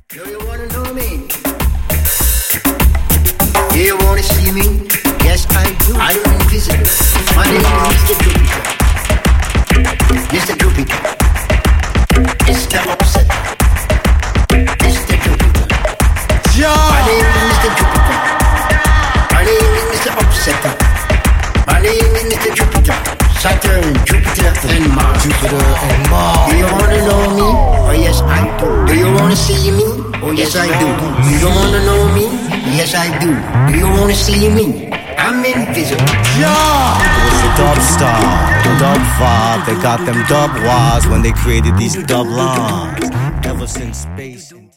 Do you wanna know me? Do you wanna see me? Yes, I do. I'm invisible. My name is Mr. Jupiter. Mr. Jupiter. Mr. Upset. Mr. Jupiter. My name is Mr. Jupiter. My name is Mr. Upsetter. My name is Mr. Jupiter. Saturn, Jupiter, and Mars. Jupiter and Mars. Do you wanna know me? Oh yes, I do. Do you wanna see me? Oh yes, I do. Do you wanna know me? Yes, I do. Do you wanna see me? I'm invisible. Yeah! It was the dub star, the dub vibe. They got them dub wise when they created these dub lines. Ever since space.